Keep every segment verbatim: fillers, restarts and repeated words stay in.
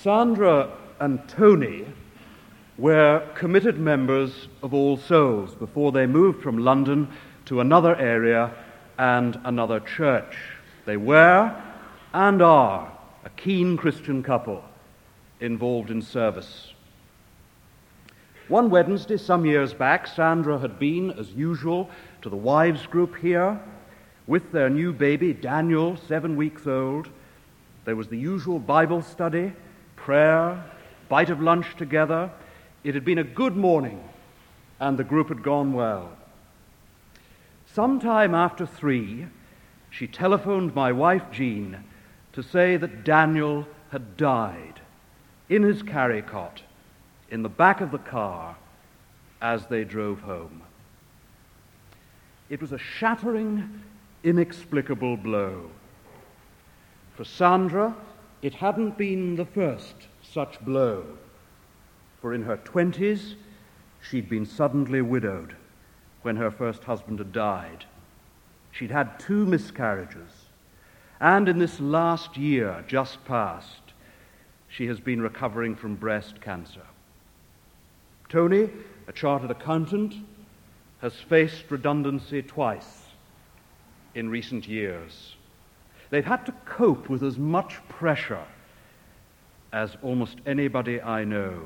Sandra and Tony were committed members of All Souls before they moved from London to another area and another church. They were and are a keen Christian couple involved in service. One Wednesday, some years back, Sandra had been, as usual, to the wives' group here with their new baby, Daniel, seven weeks old. There was the usual Bible study, prayer, bite of lunch together. It had been a good morning, and the group had gone well. Sometime after three, she telephoned my wife, Jean, to say that Daniel had died in his carry cot in the back of the car as they drove home. It was a shattering, inexplicable blow. For Sandra, it hadn't been the first such blow, for in her twenties, she'd been suddenly widowed when her first husband had died. She'd had two miscarriages, and in this last year just past, she has been recovering from breast cancer. Tony, a chartered accountant, has faced redundancy twice in recent years. They've had to cope with as much pressure as almost anybody I know.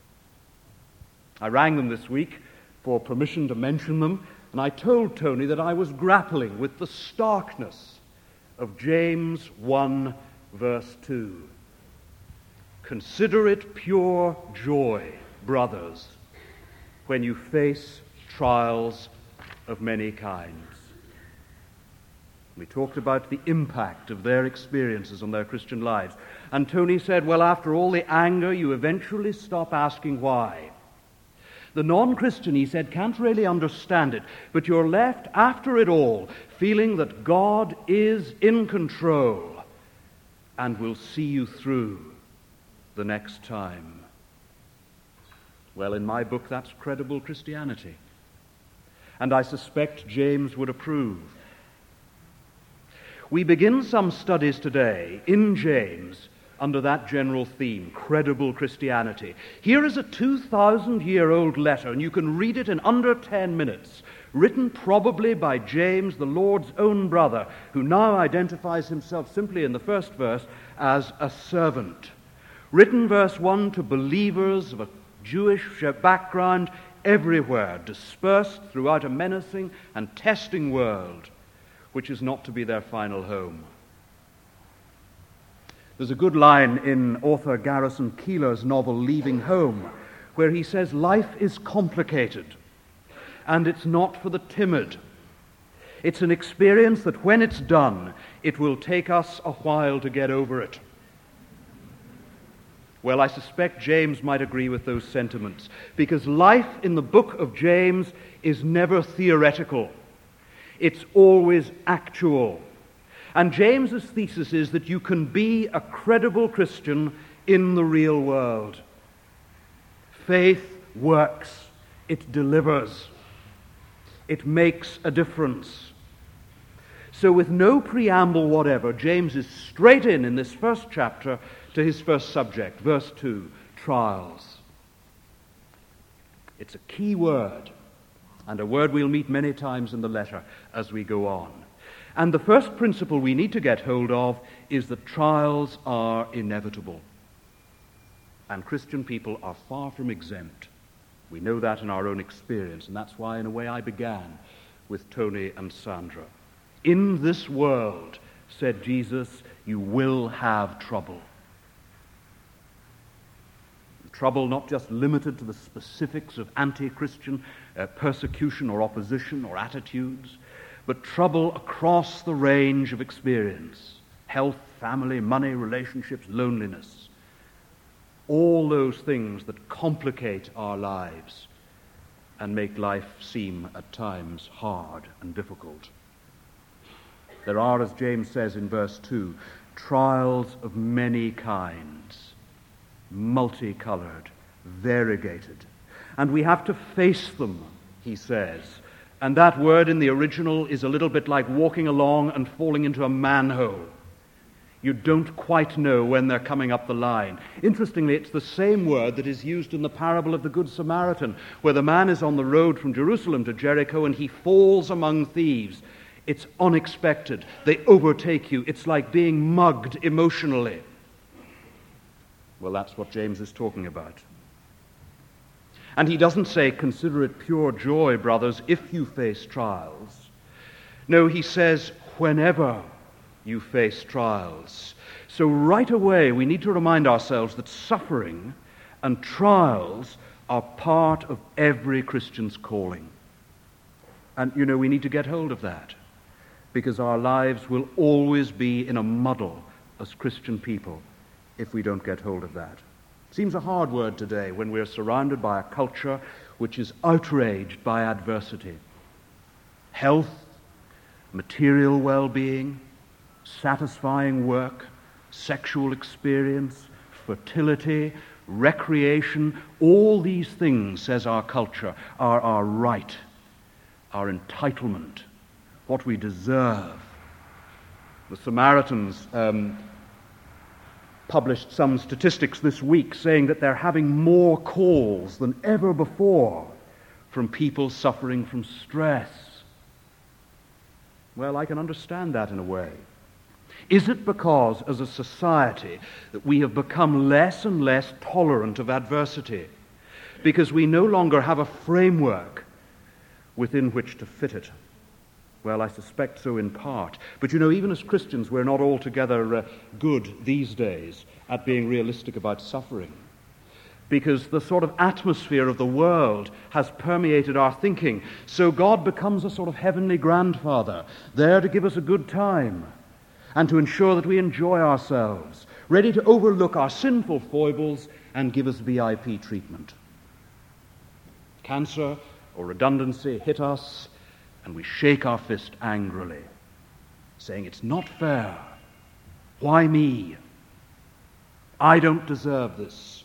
I rang them this week for permission to mention them, and I told Tony that I was grappling with the starkness of James one, verse two. Consider it pure joy, brothers, when you face trials of many kinds. We talked about the impact of their experiences on their Christian lives. And Tony said, well, after all the anger, you eventually stop asking why. The non-Christian, he said, can't really understand it, but you're left, after it all, feeling that God is in control and will see you through the next time. Well, in my book, that's credible Christianity. And I suspect James would approve. We begin some studies today in James under that general theme, credible Christianity. Here is a two thousand year old letter, and you can read it in under ten minutes, written probably by James, the Lord's own brother, who now identifies himself simply in the first verse as a servant. Written, verse one, to believers of a Jewish background everywhere, dispersed throughout a menacing and testing world, which is not to be their final home. There's a good line in author Garrison Keillor's novel Leaving Home, where he says life is complicated, and it's not for the timid. It's an experience that when it's done, it will take us a while to get over it. Well, I suspect James might agree with those sentiments, because life in the book of James is never theoretical. It's always actual. And James's thesis is that you can be a credible Christian in the real world. Faith works. It delivers. It makes a difference. So with no preamble whatever, James is straight in in this first chapter to his first subject, verse two, trials. It's a key word, and a word we'll meet many times in the letter as we go on. And the first principle we need to get hold of is that trials are inevitable. And Christian people are far from exempt. We know that in our own experience, and that's why, in a way, I began with Tony and Sandra. In this world, said Jesus, you will have trouble. Trouble not just limited to the specifics of anti-Christian uh, persecution or opposition or attitudes, but trouble across the range of experience. Health, family, money, relationships, loneliness. All those things that complicate our lives and make life seem at times hard and difficult. There are, as James says in verse two, trials of many kinds, multicolored, variegated. And we have to face them, he says. And that word in the original is a little bit like walking along and falling into a manhole. You don't quite know when they're coming up the line. Interestingly, it's the same word that is used in the parable of the Good Samaritan, where the man is on the road from Jerusalem to Jericho and he falls among thieves. It's unexpected. They overtake you. It's like being mugged emotionally. Well, that's what James is talking about. And he doesn't say, consider it pure joy, brothers, if you face trials. No, he says, whenever you face trials. So right away, we need to remind ourselves that suffering and trials are part of every Christian's calling. And, you know, we need to get hold of that, because our lives will always be in a muddle as Christian people if we don't get hold of that. Seems a hard word today when we're surrounded by a culture which is outraged by adversity. Health, material well-being, satisfying work, sexual experience, fertility, recreation, all these things, says our culture, are our right, our entitlement, what we deserve. The Samaritans um, published some statistics this week saying that they're having more calls than ever before from people suffering from stress. Well, I can understand that in a way. Is it because, as a society, that we have become less and less tolerant of adversity? Because we no longer have a framework within which to fit it? Well, I suspect so in part. But you know, even as Christians, we're not altogether uh, good these days at being realistic about suffering. Because the sort of atmosphere of the world has permeated our thinking. So God becomes a sort of heavenly grandfather, there to give us a good time and to ensure that we enjoy ourselves, ready to overlook our sinful foibles and give us V I P treatment. Cancer or redundancy hit us, and we shake our fist angrily, saying, it's not fair. Why me? I don't deserve this.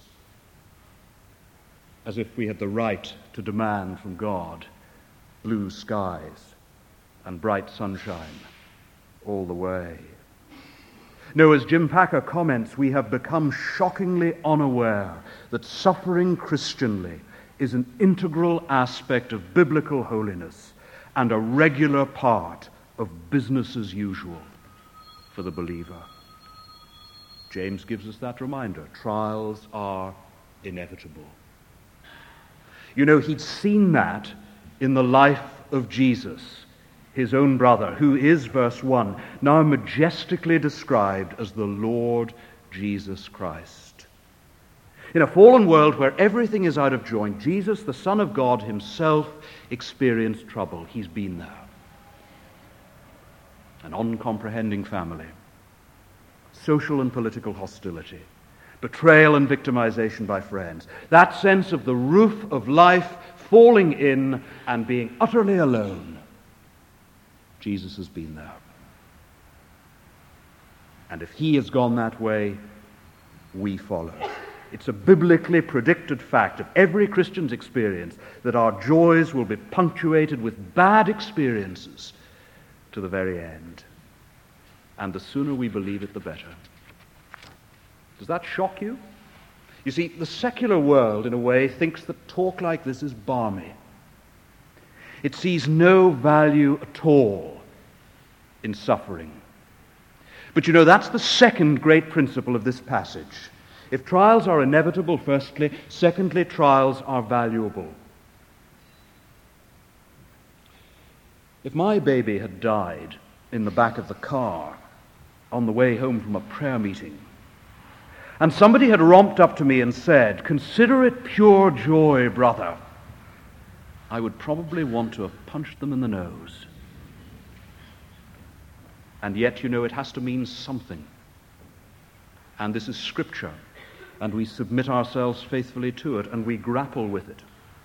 As if we had the right to demand from God blue skies and bright sunshine all the way. No, as Jim Packer comments, we have become shockingly unaware that suffering Christianly is an integral aspect of biblical holiness and a regular part of business as usual for the believer. James gives us that reminder. Trials are inevitable. You know, he'd seen that in the life of Jesus, his own brother, who is, verse one, now majestically described as the Lord Jesus Christ. In a fallen world where everything is out of joint, Jesus, the Son of God himself, experienced trouble. He's been there. An uncomprehending family, social and political hostility, betrayal and victimization by friends, that sense of the roof of life falling in and being utterly alone. Jesus has been there. And if he has gone that way, we follow. It's a biblically predicted fact of every Christian's experience that our joys will be punctuated with bad experiences to the very end. And the sooner we believe it, the better. Does that shock you? You see, the secular world, in a way, thinks that talk like this is balmy. It sees no value at all in suffering. But you know, that's the second great principle of this passage. If trials are inevitable, firstly, secondly, trials are valuable. If my baby had died in the back of the car on the way home from a prayer meeting, and somebody had romped up to me and said, "Consider it pure joy, brother," I would probably want to have punched them in the nose. And yet, you know, it has to mean something. And this is Scripture, and we submit ourselves faithfully to it, and we grapple with it.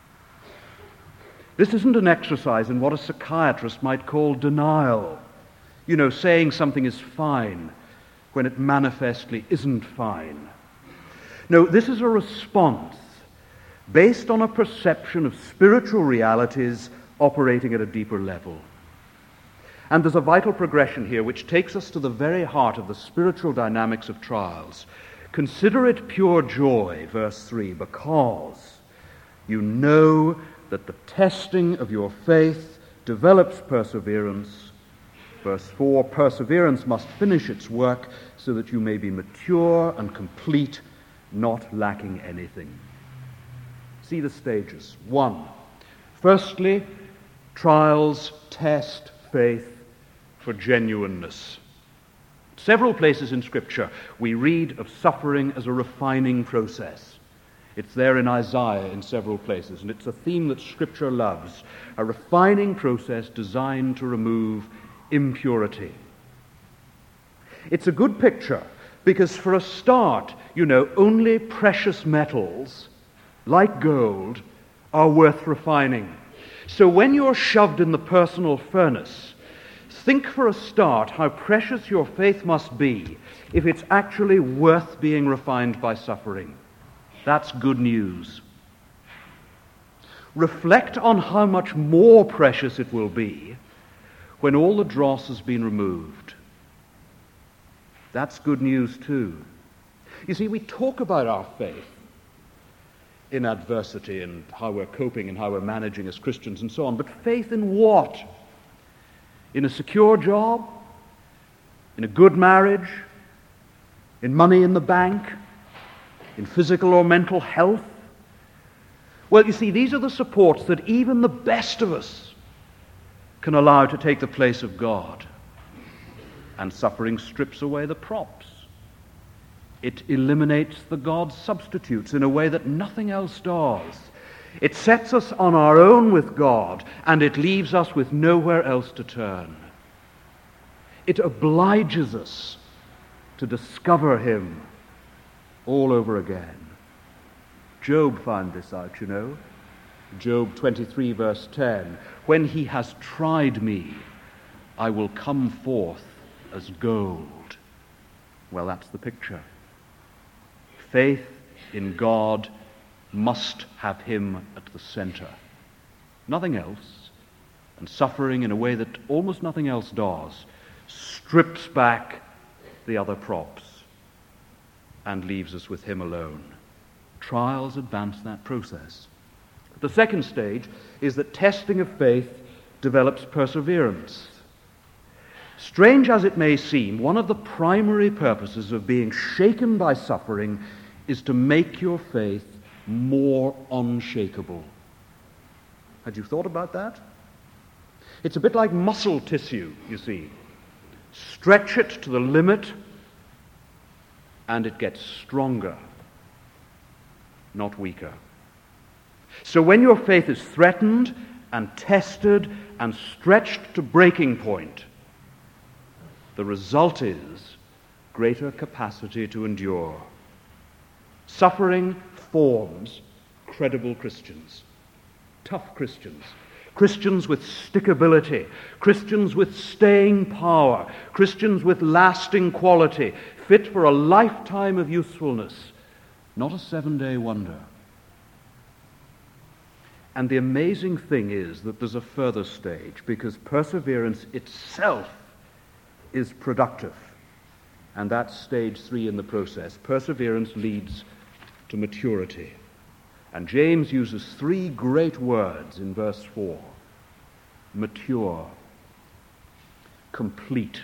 This isn't an exercise in what a psychiatrist might call denial. You know, saying something is fine when it manifestly isn't fine. No, this is a response based on a perception of spiritual realities operating at a deeper level. And there's a vital progression here which takes us to the very heart of the spiritual dynamics of trials. Consider it pure joy, verse three, because you know that the testing of your faith develops perseverance. Verse four, perseverance must finish its work so that you may be mature and complete, not lacking anything. See the stages. One, firstly, trials test faith for genuineness. Several places in Scripture we read of suffering as a refining process. It's there in Isaiah in several places, and it's a theme that Scripture loves, a refining process designed to remove impurity. It's a good picture because, for a start, you know, only precious metals, like gold, are worth refining. So when you're shoved in the personal furnace, think for a start how precious your faith must be if it's actually worth being refined by suffering. That's good news. Reflect on how much more precious it will be when all the dross has been removed. That's good news too. You see, we talk about our faith in adversity and how we're coping and how we're managing as Christians and so on, but faith in what? In a secure job? In a good marriage? In money in the bank? In physical or mental health? Well, you see, these are the supports that even the best of us can allow to take the place of God. And suffering strips away the props. It eliminates the God substitutes in a way that nothing else does. It sets us on our own with God, and it leaves us with nowhere else to turn. It obliges us to discover Him all over again. Job found this out, you know. Job twenty-three, verse ten. When He has tried me, I will come forth as gold. Well, that's the picture. Faith in God must have Him at the center. Nothing else, and suffering in a way that almost nothing else does, strips back the other props and leaves us with Him alone. Trials advance that process. The second stage is that testing of faith develops perseverance. Strange as it may seem, one of the primary purposes of being shaken by suffering is to make your faith more unshakable. Had you thought about that? It's a bit like muscle tissue, you see. Stretch it to the limit, and it gets stronger, not weaker. So when your faith is threatened and tested and stretched to breaking point, the result is greater capacity to endure. Suffering forms credible Christians, tough Christians, Christians with stickability, Christians with staying power, Christians with lasting quality, fit for a lifetime of usefulness, not a seven-day wonder. And the amazing thing is that there's a further stage, because perseverance itself is productive. And that's stage three in the process. Perseverance leads to maturity. And James uses three great words in verse four. Mature, complete,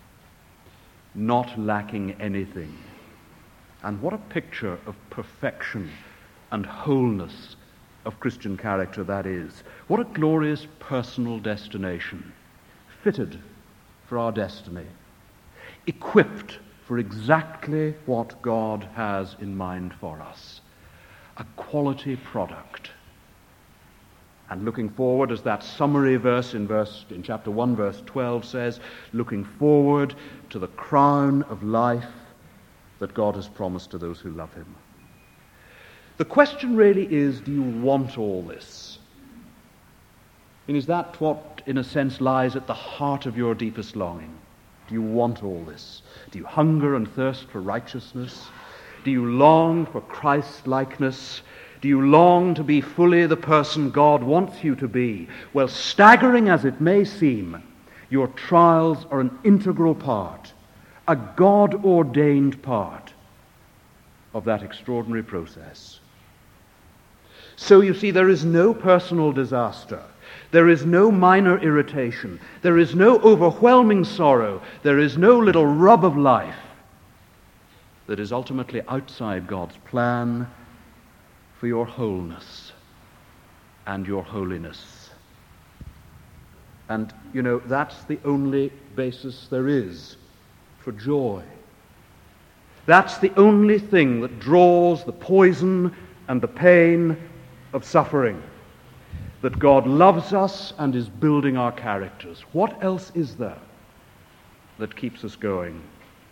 not lacking anything. And what a picture of perfection and wholeness of Christian character that is. What a glorious personal destination, fitted for our destiny, equipped for exactly what God has in mind for us, a quality product. And looking forward, as that summary verse in verse in chapter one, verse twelve says, looking forward to the crown of life that God has promised to those who love Him. The question really is, do you want all this? And is that what, in a sense, lies at the heart of your deepest longing? Do you want all this? Do you hunger and thirst for righteousness? Do you long for Christ-likeness? Do you long to be fully the person God wants you to be? Well, staggering as it may seem, Your trials are an integral part, a God-ordained part of that extraordinary process. So you see, there is no personal disaster. There is no minor irritation. There is no overwhelming sorrow. There is no little rub of life that is ultimately outside God's plan for your wholeness and your holiness. And, you know, that's the only basis there is for joy. That's the only thing that draws the poison and the pain of suffering. That God loves us and is building our characters. What else is there that keeps us going?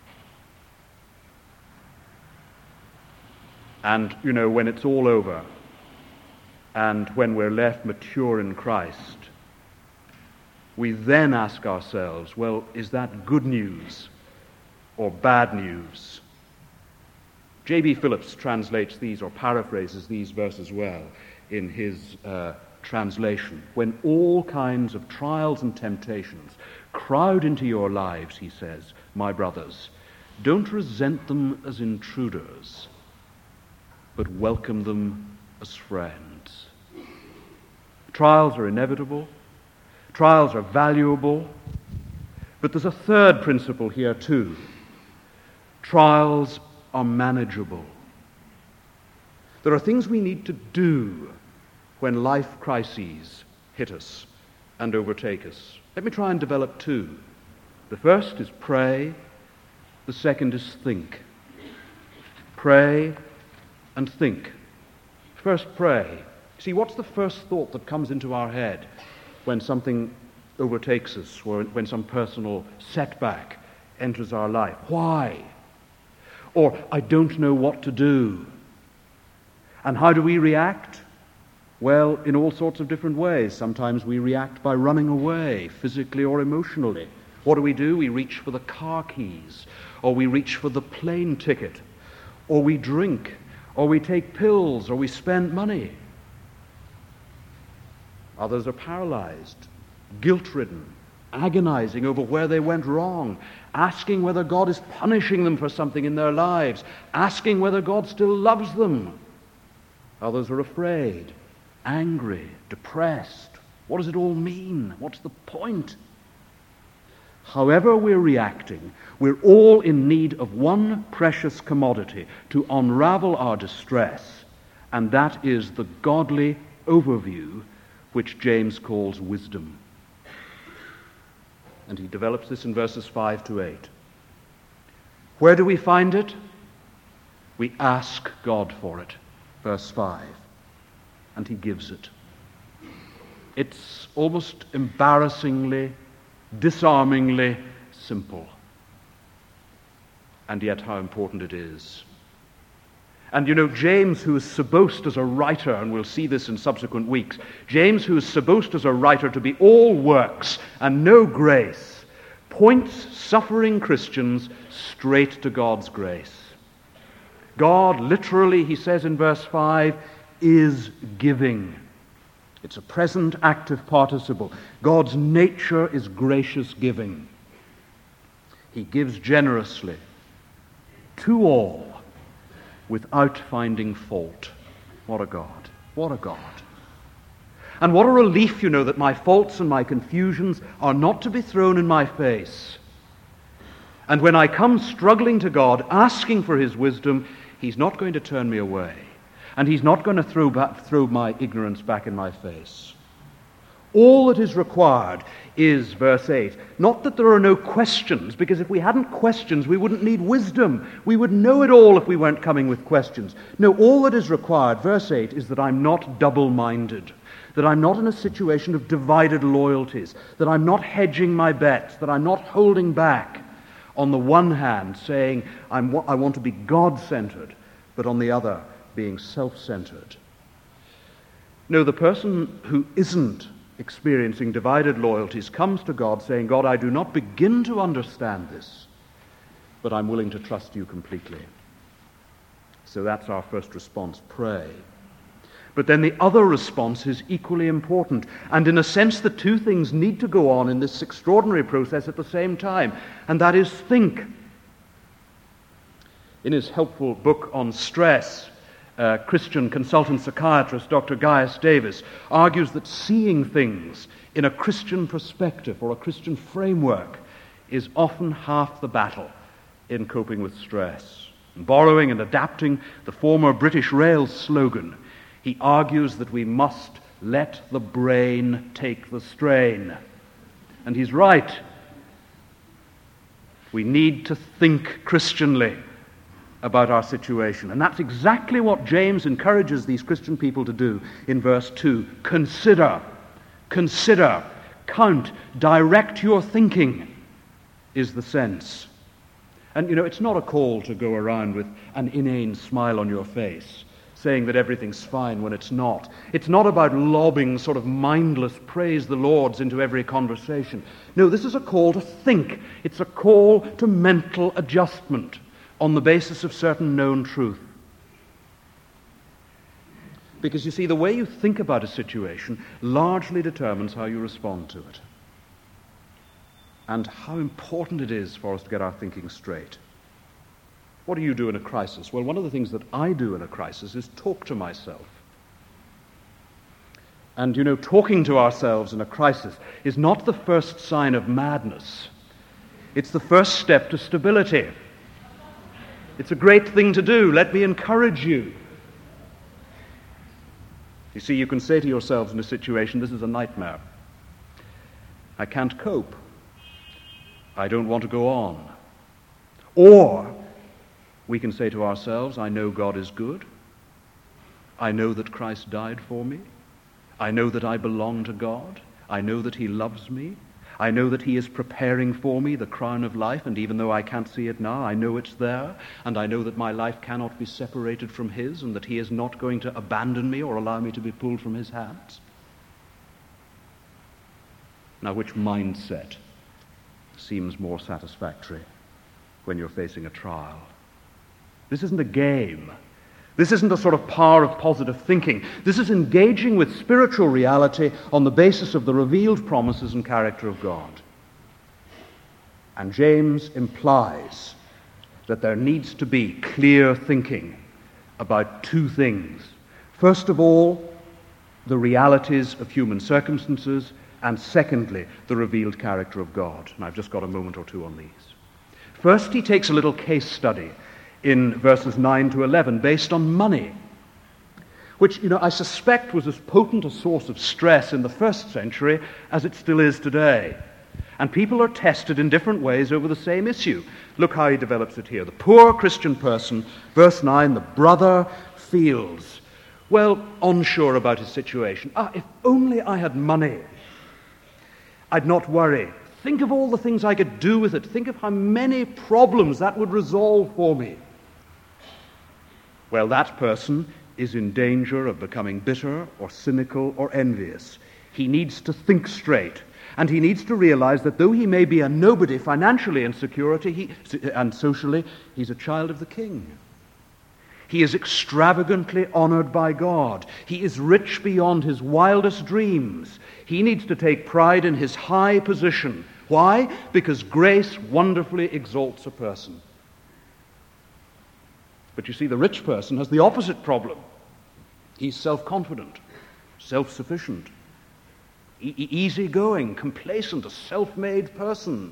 And, you know, when it's all over, and when we're left mature in Christ, we then ask ourselves, well, is that good news or bad news? J B Phillips translates these, or paraphrases these verses well in his uh, translation. When all kinds of trials and temptations crowd into your lives, he says, my brothers, don't resent them as intruders, but welcome them as friends. Trials are inevitable. Trials are valuable. But there's a third principle here too. Trials are manageable. There are things we need to do when life crises hit us and overtake us. Let me try and develop two. The first is pray. The second is think. Pray and think. First, pray. See, what's the first thought that comes into our head when something overtakes us, or when some personal setback enters our life? Why? Or, I don't know what to do. And how do we react? Well, in all sorts of different ways. Sometimes we react by running away, physically or emotionally. What do we do? We reach for the car keys, or we reach for the plane ticket, or we drink, or we take pills, or we spend money. Others are paralyzed, guilt-ridden, agonizing over where they went wrong, asking whether God is punishing them for something in their lives, asking whether God still loves them. Others are afraid, angry, depressed. What does it all mean? What's the point? However we're reacting, we're all in need of one precious commodity to unravel our distress, and that is the godly overview which James calls wisdom. And he develops this in verses five to eight. Where do we find it? We ask God for it. Verse five. And he gives it. It's almost embarrassingly, disarmingly simple. And yet how important it is. And you know, James, who is supposed as a writer, and we'll see this in subsequent weeks, James, who is supposed as a writer to be all works and no grace, points suffering Christians straight to God's grace. God, literally, he says in verse five, is giving. It's a present active participle. God's nature is gracious giving. He gives generously to all without finding fault. What a God. What a God. And what a relief, you know, that my faults and my confusions are not to be thrown in my face. And when I come struggling to God, asking for his wisdom, he's not going to turn me away. And he's not going to throw back, throw my ignorance back in my face. All that is required is, verse eight, not that there are no questions, because if we hadn't questions, we wouldn't need wisdom. We would know it all if we weren't coming with questions. No, all that is required, verse eight, is that I'm not double-minded, that I'm not in a situation of divided loyalties, that I'm not hedging my bets, that I'm not holding back. On the one hand, saying I'm, I want to be God-centered, but on the other, being self-centered. No, the person who isn't experiencing divided loyalties comes to God saying, God, I do not begin to understand this, but I'm willing to trust you completely. So that's our first response, pray. But then the other response is equally important. And in a sense, the two things need to go on in this extraordinary process at the same time, and that is think. In his helpful book on stress, uh, Christian consultant psychiatrist Doctor Gaius Davis argues that seeing things in a Christian perspective or a Christian framework is often half the battle in coping with stress. Borrowing and adapting the former British Rail slogan, he argues that we must let the brain take the strain. And he's right. We need to think Christianly about our situation. And that's exactly what James encourages these Christian people to do in verse two. Consider, consider, count, direct your thinking is the sense. And, you know, it's not a call to go around with an inane smile on your face, saying that everything's fine when it's not. It's not about lobbing sort of mindless praise the Lord's into every conversation. No, this is a call to think. It's a call to mental adjustment on the basis of certain known truth. Because, you see, the way you think about a situation largely determines how you respond to it. And how important it is for us to get our thinking straight. What do you do in a crisis? Well, one of the things that I do in a crisis is talk to myself. And, you know, talking to ourselves in a crisis is not the first sign of madness. It's the first step to stability. It's a great thing to do. Let me encourage you. You see, you can say to yourselves in a situation, this is a nightmare. I can't cope. I don't want to go on. Or we can say to ourselves, I know God is good. I know that Christ died for me. I know that I belong to God. I know that he loves me. I know that he is preparing for me the crown of life, and even though I can't see it now, I know it's there, and I know that my life cannot be separated from his, and that he is not going to abandon me or allow me to be pulled from his hands. Now, which mindset seems more satisfactory when you're facing a trial? This isn't a game. This isn't a sort of power of positive thinking. This is engaging with spiritual reality on the basis of the revealed promises and character of God. And James implies that there needs to be clear thinking about two things. First of all, the realities of human circumstances, and secondly, the revealed character of God. And I've just got a moment or two on these. First, he takes a little case study in verses nine to eleven based on money, which, you know, I suspect was as potent a source of stress in the first century as it still is today. And people are tested in different ways over the same issue. Look how he develops it here. The poor Christian person, verse nine, the brother feels, well, unsure about his situation. Ah, if only I had money, I'd not worry. Think of all the things I could do with it. Think of how many problems that would resolve for me. Well, that person is in danger of becoming bitter or cynical or envious. He needs to think straight, and he needs to realize that though he may be a nobody financially and security he, and socially, he's a child of the King. He is extravagantly honored by God. He is rich beyond his wildest dreams. He needs to take pride in his high position. Why? Because grace wonderfully exalts a person. But you see, the rich person has the opposite problem. He's self-confident, self-sufficient, e- easygoing, complacent, a self-made person.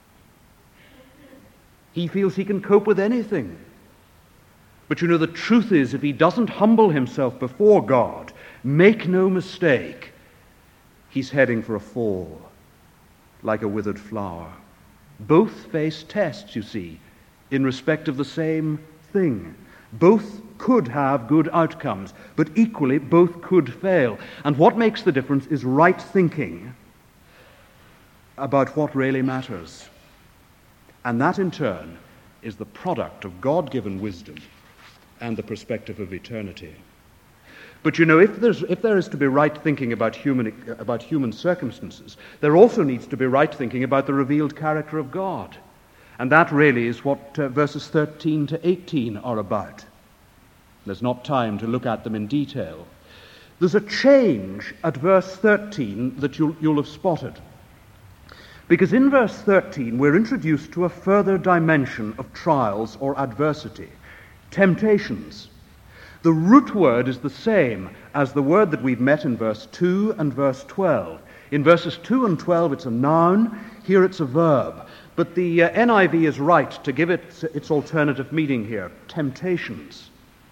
He feels he can cope with anything. But you know, the truth is, if he doesn't humble himself before God, make no mistake, he's heading for a fall, like a withered flower. Both face tests, you see, in respect of the same thing. Both could have good outcomes, but equally both could fail. And what makes the difference is right thinking about what really matters. And that, in turn, is the product of God-given wisdom and the perspective of eternity. But you know, if there's if there is to be right thinking about human about human circumstances, there also needs to be right thinking about the revealed character of God. And that really is what uh, verses thirteen to eighteen are about. There's not time to look at them in detail. There's a change at verse thirteen that you'll, you'll have spotted. Because in verse thirteen, we're introduced to a further dimension of trials or adversity, temptations. The root word is the same as the word that we've met in verse two and verse twelve. In verses two and twelve, it's a noun. Here it's a verb. But the uh, N I V is right to give it its alternative meaning here, temptations.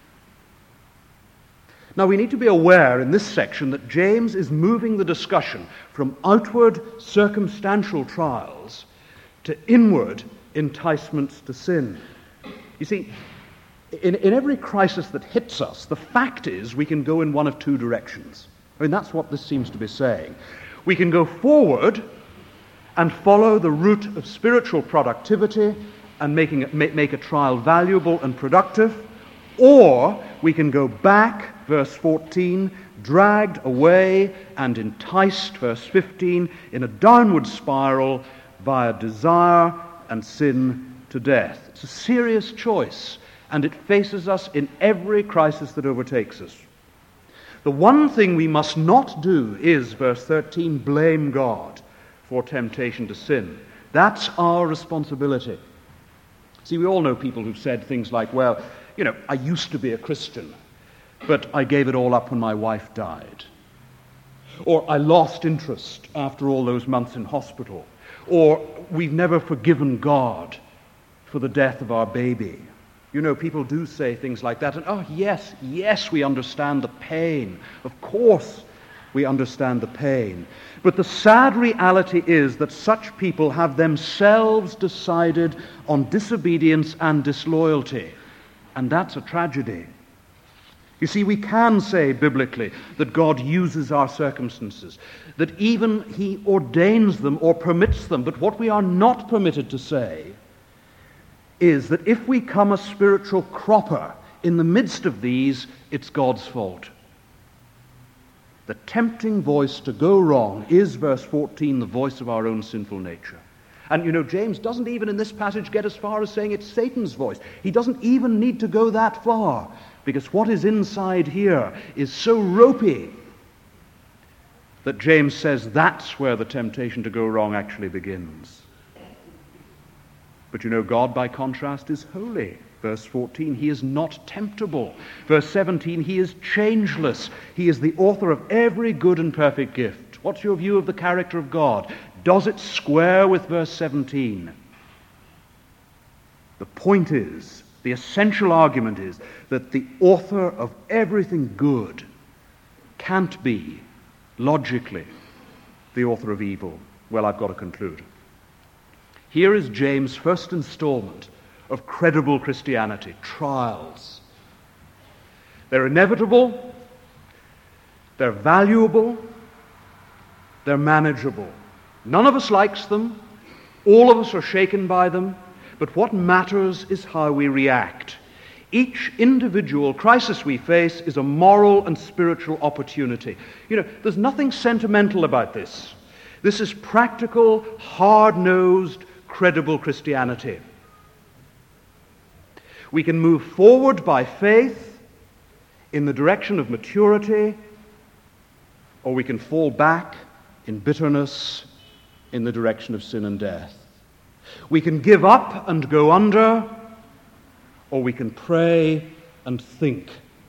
Now, we need to be aware in this section that James is moving the discussion from outward circumstantial trials to inward enticements to sin. You see, in, in every crisis that hits us, the fact is we can go in one of two directions. I mean, that's what this seems to be saying. We can go forward and follow the route of spiritual productivity and making it, make, make a trial valuable and productive, or we can go back, verse fourteen, dragged away and enticed, verse fifteen, in a downward spiral via desire and sin to death. It's a serious choice, and it faces us in every crisis that overtakes us. The one thing we must not do is, verse thirteen, blame God for temptation to sin. That's our responsibility. See, we all know people who've said things like, well, you know, I used to be a Christian, but I gave it all up when my wife died. Or I lost interest after all those months in hospital. Or we've never forgiven God for the death of our baby. You know, people do say things like that. And, oh, yes, yes, we understand the pain. Of course we understand the pain. But the sad reality is that such people have themselves decided on disobedience and disloyalty. And that's a tragedy. You see, we can say biblically that God uses our circumstances, that even He ordains them or permits them. But what we are not permitted to say is that if we come a spiritual cropper in the midst of these, it's God's fault. The tempting voice to go wrong is, verse fourteen, the voice of our own sinful nature. And, you know, James doesn't even in this passage get as far as saying it's Satan's voice. He doesn't even need to go that far, because what is inside here is so ropey that James says that's where the temptation to go wrong actually begins. But, you know, God, by contrast, is holy. Verse fourteen, He is not temptable. Verse seventeen, He is changeless. He is the author of every good and perfect gift. What's your view of the character of God? Does it square with verse seventeen? The point is, the essential argument is, that the author of everything good can't be, logically, the author of evil. Well, I've got to conclude. Here is James' first installment of credible Christianity, trials. They're inevitable, they're valuable, they're manageable. None of us likes them, all of us are shaken by them, but what matters is how we react. Each individual crisis we face is a moral and spiritual opportunity. You know, there's nothing sentimental about this. This is practical, hard-nosed, credible Christianity. We can move forward by faith in the direction of maturity, or we can fall back in bitterness in the direction of sin and death. We can give up and go under, or we can pray and think.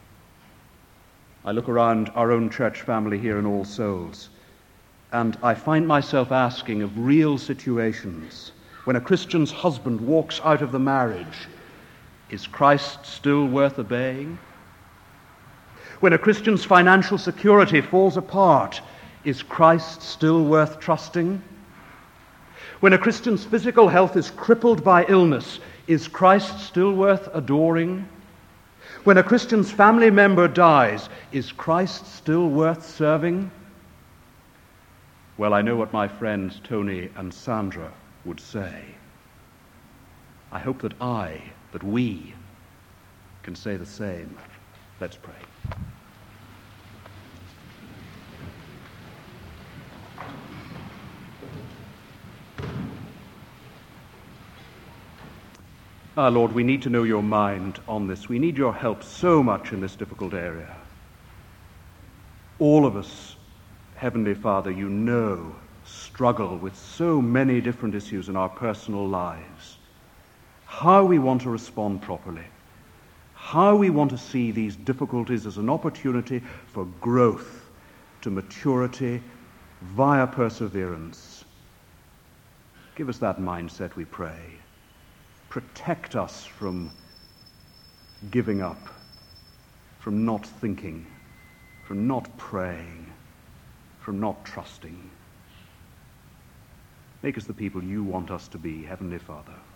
I look around our own church family here in All Souls, and I find myself asking of real situations. When a Christian's husband walks out of the marriage, is Christ still worth obeying? When a Christian's financial security falls apart, is Christ still worth trusting? When a Christian's physical health is crippled by illness, is Christ still worth adoring? When a Christian's family member dies, is Christ still worth serving? Well, I know what my friends Tony and Sandra would say. I hope that I, that we, can say the same. Let's pray. Ah, Lord, we need to know your mind on this. We need your help so much in this difficult area. All of us, Heavenly Father, you know, struggle with so many different issues in our personal lives. How we want to respond properly, how we want to see these difficulties as an opportunity for growth to maturity via perseverance. Give us that mindset, we pray. Protect us from giving up, from not thinking, from not praying, from not trusting. Make us the people you want us to be, Heavenly Father.